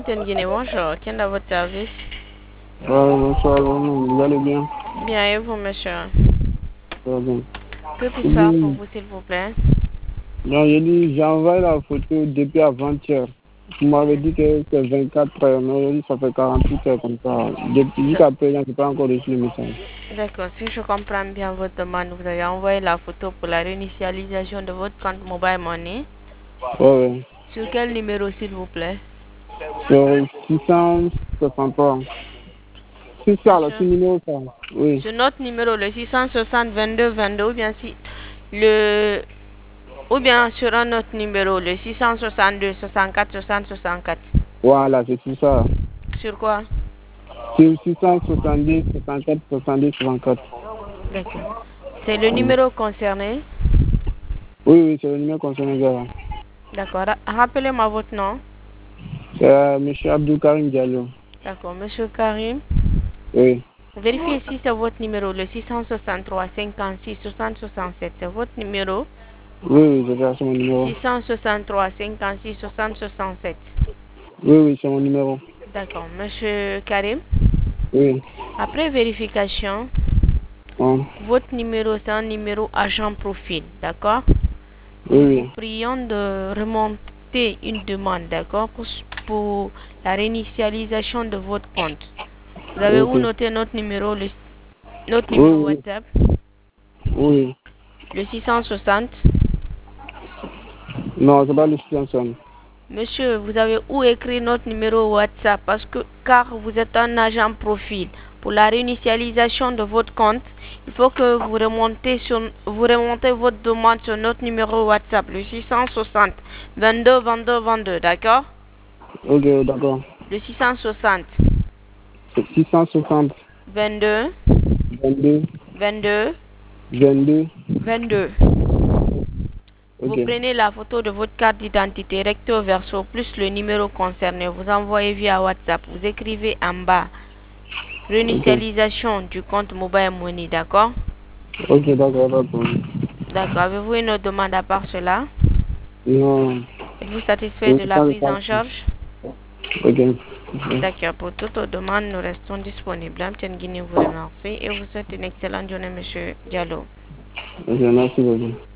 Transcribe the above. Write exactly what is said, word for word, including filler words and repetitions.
Guinée, bonjour. Quel est votre service? Ouais, bonsoir, vous allez bien? Bien, et vous, monsieur? Très bien. Que puis-je faire pour Oui. vous, s'il vous plaît? Donc, j'ai dit, j'ai envoyé la photo depuis avant-hier. Vous m'avez dit que c'est vingt-quatre heures, mais aujourd'hui, ça fait quarante-huit heures comme ça. Depuis jusqu'à présent, je n'ai pas encore reçu le message. D'accord, si je comprends bien votre demande, vous avez envoyé la photo pour la réinitialisation de votre compte Mobile Money. Ouais, ouais. Sur quel numéro, s'il vous plaît? Sur six cent soixante-trois. C'est ça, là, c'est Monsieur? le numéro ça. Oui. Sur notre numéro, le six cent soixante vingt-deux vingt-deux, ou bien si le ou bien sur un autre numéro, le six cent soixante-deux soixante-quatre soixante soixante-quatre. Voilà, c'est tout ça. Sur quoi? C'est six cent soixante-dix, soixante-quatre, soixante-dix, soixante-quatre. D'accord. C'est le Oui, numéro concerné? oui, oui, c'est le numéro concerné. Là. D'accord. Ra- Rappelez-moi votre nom. C'est euh, M. Abdou Karim Diallo. D'accord. Monsieur Karim, Oui. vérifiez si c'est votre numéro, le six cent soixante-trois cinquante-six soixante soixante-sept. C'est votre numéro? Oui, oui, c'est ça, c'est mon numéro. six cent soixante-trois cinquante-six soixante soixante-sept. Oui, oui, c'est mon numéro. D'accord. Monsieur Karim, Oui. après vérification, Bon. votre numéro, c'est un numéro agent profil. D'accord? Oui, Nous vous oui. prions de remonter une demande, d'accord, pour, pour la réinitialisation de votre compte. Vous avez où Ok. noté notre numéro, le- notre Oui, numéro oui. WhatsApp, Oui. le six cent soixante. Non, c'est pas le situation. Monsieur, vous avez où écrit notre numéro WhatsApp parce que car vous êtes un agent profil. Pour la réinitialisation de votre compte, il faut que vous remontez sur vous remontez votre demande sur notre numéro WhatsApp, le six cent soixante vingt-deux vingt-deux vingt-deux, d'accord? Ok, d'accord. Le six cent soixante C'est six cent soixante, vingt-deux vingt-deux, vingt-deux vingt-deux. vingt-deux. Vous Ok. prenez la photo de votre carte d'identité recto verso plus le numéro concerné. Vous envoyez via WhatsApp. Vous écrivez en bas Ok. réinitialisation du compte Mobile Money, d'accord? Ok, d'accord, pas de problème. D'accord. Avez-vous une autre demande à part cela? Non. Êtes-vous satisfait de C'est la pas le prise cas. en charge? Ok. D'accord. Pour toute autre demande, nous restons disponibles. Amtienne Guinée vous remercie et vous souhaite une excellente journée, Monsieur Diallo. Ok, merci beaucoup.